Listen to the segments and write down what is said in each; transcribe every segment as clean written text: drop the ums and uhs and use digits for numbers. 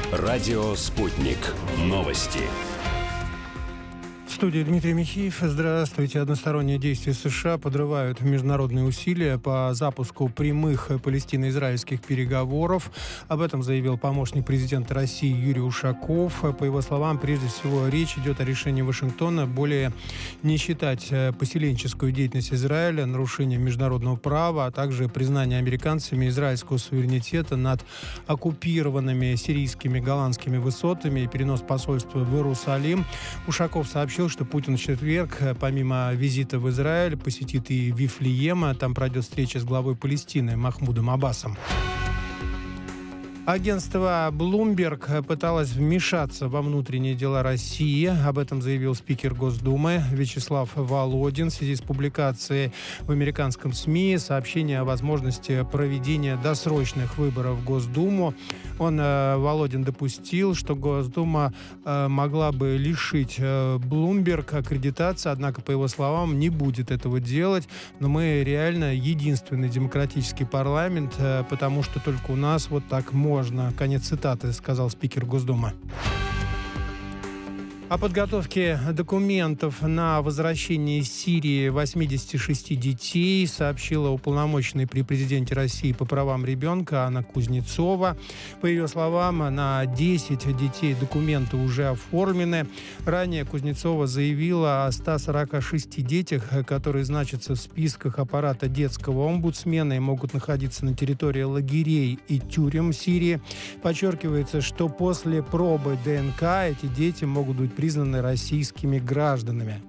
Радио «Спутник». Новости. В студии Дмитрий Михеев. Здравствуйте. Односторонние действия США подрывают международные усилия по запуску прямых палестино-израильских переговоров. Об этом заявил помощник президента России Юрий Ушаков. По его словам, прежде всего, речь идет о решении Вашингтона более не считать поселенческую деятельность Израиля нарушением международного права, а также признание американцами израильского суверенитета над оккупированными сирийскими голландскими высотами и перенос посольства в Иерусалим. Ушаков сообщил, что Путин в четверг, помимо визита в Израиль, посетит и Вифлеем. Там пройдет встреча с главой Палестины Махмудом Аббасом. Агентство Bloomberg пыталось вмешаться во внутренние дела России. Об этом заявил спикер Госдумы Вячеслав Володин в связи с публикацией в американском СМИ сообщения о возможности проведения досрочных выборов в Госдуму. Володин, допустил, что Госдума могла бы лишить Bloomberg аккредитации, однако, по его словам, не будет этого делать. Но мы реально единственный демократический парламент, потому что только у нас вот так можно. Конец цитаты, сказал спикер Госдумы. О подготовке документов на возвращение из Сирии 86 детей сообщила уполномоченная при президенте России по правам ребенка Анна Кузнецова. По ее словам, на 10 детей документы уже оформлены. Ранее Кузнецова заявила о 146 детях, которые значатся в списках аппарата детского омбудсмена и могут находиться на территории лагерей и тюрем Сирии. Подчеркивается, что после пробы ДНК эти дети могут быть признаны российскими гражданами.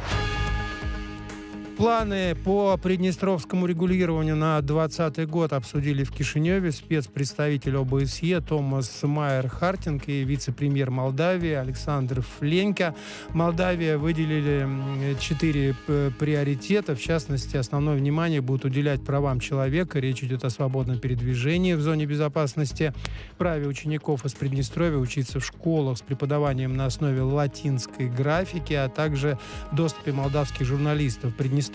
Планы по приднестровскому регулированию на 2020 год обсудили в Кишиневе спецпредставитель ОБСЕ Томас Майер-Хартинг и вице-премьер Молдавии Александр Фленька. Молдавия выделили 4 приоритета. В частности, основное внимание будут уделять правам человека. Речь идет о свободном передвижении в зоне безопасности, праве учеников из Приднестровья учиться в школах с преподаванием на основе латинской графики, а также доступе молдавских журналистов в Приднестровье.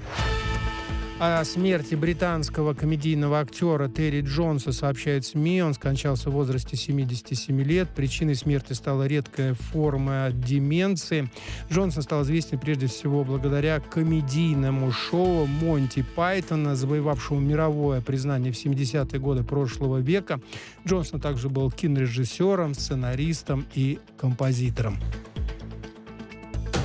О смерти британского комедийного актера Терри Джонса сообщают СМИ. Он скончался в возрасте 77 лет. Причиной смерти стала редкая форма деменции. Джонсон стал известен прежде всего благодаря комедийному шоу «Монти Пайтона», завоевавшему мировое признание в 70-е годы прошлого века. Джонсон также был кинорежиссером, сценаристом и композитором.